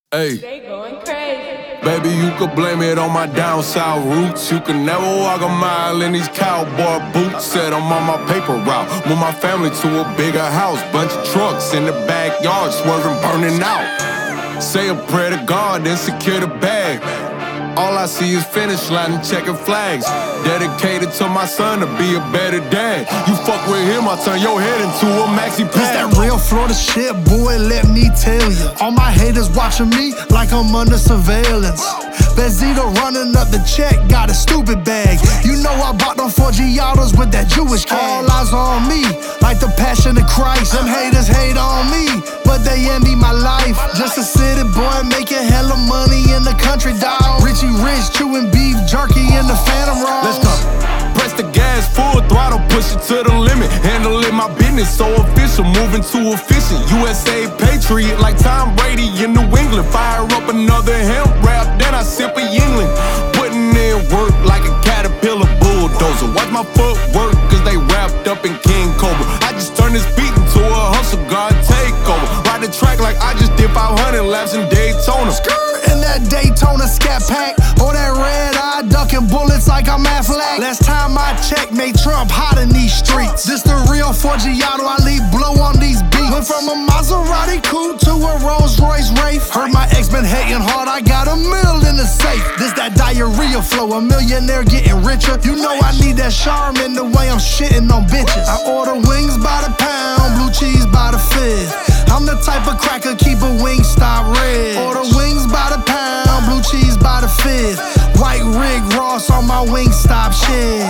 Hey, They going crazy. baby, you could blame it on my down south roots. You can never walk a mile in these cowboy boots. Said I'm on my paper route, move my family to a bigger house. Bunch of trucks in the backyard, swerving, burning out. Say a prayer to God, then secure the bag. All I see is finish line and checking flags. Dedicated to my son to be a better dad. You fuck with him, I'll turn your head into a maxi pad. It's that real Florida shit, boy, let me tell you. All my haters watching me like I'm under surveillance. Benzito running up the check, got a stupid bag. You know I bought them 4 Giottos with that Jewish cash. All eyes on me, like the passion of Christ. Them haters hate on me, but they envy my life. Just a city boy making hella money in the country, dawg. Richie Rich chewing beef jerky in the Phantom Roll. Let's go. Press the gas, full throttle, push it to the limit. Handling my business so official, moving too efficient. USA Patriot like Tom Brady in New England. Fire up another hemp wrap, then I sip a Yingling. Putting in work like a caterpillar bulldozer. Watch my footwork, cause they wrapped up in King Cobra. I just turn this beat into a hustle, God takeover. Ride the track like I just did 500 laps in Daytona. In that Daytona scat pack, or that red eye ducking bullets like I'm Affleck. Last time I checked, made Trump hot in these streets. This the real 4 Giotto, I leave blow on these beats. Went from a Maserati coupe to a Rolls Royce Wraith. Heard my ex been hating hard, I got $1 million in the safe. This that diarrhea flow, a millionaire getting richer. You know I need that Charmin the way I'm shitting on bitches. I order wings by the pound, blue cheese by the fifth. I'm the type of cracker, keep a Wingstop red. Order wings by the pound, blue cheese by the fifth. White Rick Ross on my Wingstop shit.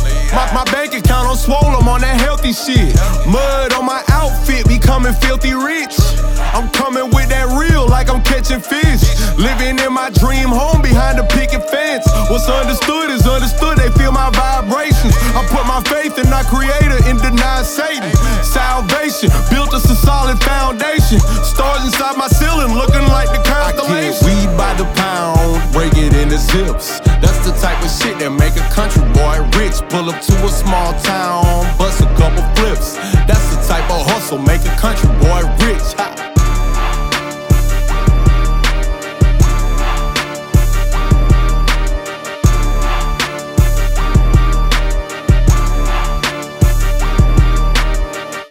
My bank account on swole, I'm on that healthy shit. Mud on my outfit, becoming filthy rich. I'm coming with that real like I'm catching fish. Living in my dream home behind a picket fence. What's understood is understood, they feel my vibrations. I put my faith in our creator and deny Satan. Salvation, built us a solid foundation. Stars inside my ceiling looking like the constellation. I get weed by the pound, break it into zips. That's the type of shit that make a country boy rich. Pull up to a small town,